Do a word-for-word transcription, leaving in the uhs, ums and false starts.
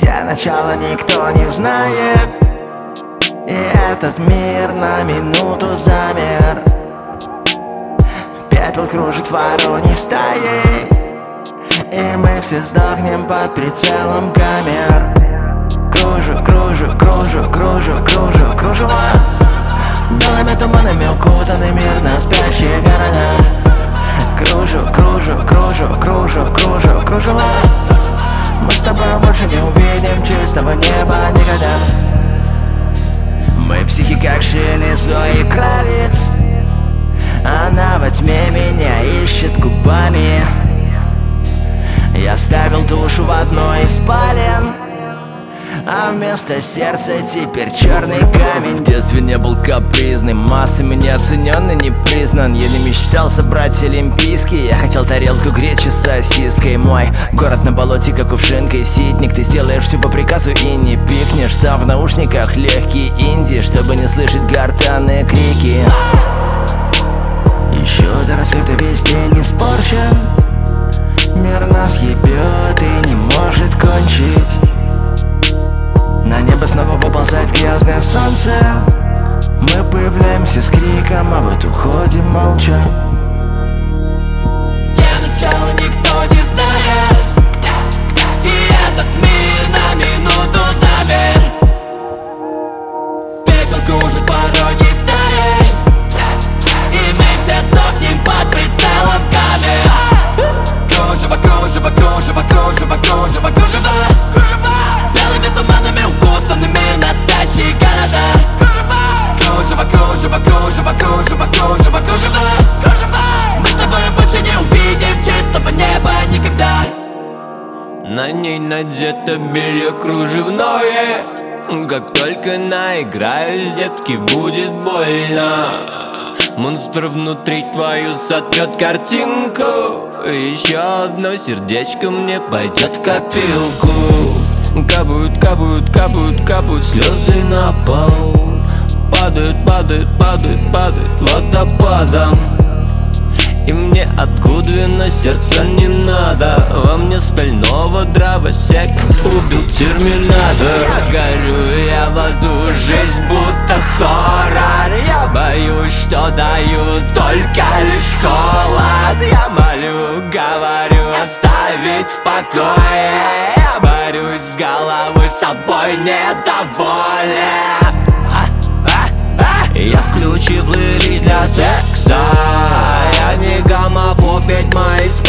где начало никто не знает, и этот мир на минуту замер. Пепел кружит вороньей стаей, и мы все сдохнем под прицелом камер. Кружу, кружу, кружу, кружу, кружу, кружево. Белыми туманами укутанный мир на спящие города. Кружу, кружу, кружу, кружу, кружу, кружево. Мы с тобой больше не увидим чистого неба никогда. Мы психи как Шили Зои Кравиц. Она во тьме меня ищет губами. Я ставил душу в одной из спален, а вместо сердца теперь черный камень. В детстве не был капризным, массами неоцененный, не признан. Еле мечтал собрать олимпийский. Я хотел тарелку гречи с сосиской. Мой город на болоте, как кувшинка и ситник. Ты сделаешь все по приказу и не пикнешь. Там в наушниках легкий инди, чтобы не слышать гортанные крики. Еще до рассвета весь день испорчен. Мир нас ебет и не может кончить. На небо снова выползает грязное солнце. Мы появляемся с криком, а вот уходим молча. Где начало никто не знает, и этот мир на минуту замер. Пепел кружит вороньей стаей, и мы все сдохнем под прицелом камер. Кружево, кружево, кружево, кружево, кружево, кружево. Белыми туманами укутанный мир на спящие города. Кружево, кружево, кружево, кружево, кружево, кружево. Мы с тобой больше не увидим чистого неба никогда. На ней надето белье кружевное. Как только наиграюсь, детки, будет больно. Монстр внутри твою сотрет картинку. Еще одно сердечко мне пойдет в копилку. Капают, капают, капают, капают слезы на пол. Падают, падают, падают, падают водопадом. И мне откуда на сердце не надо. Во мне стального дровосек убил терминатор. Я горю, я в аду, жизнь будто хоррор. Я боюсь, что даю только лишь холод. Я молю, говорю, оставить в покое. Я борюсь с головой, собой недоволен. Я включил плейлист для секса. Я не гомофоб, ведь мои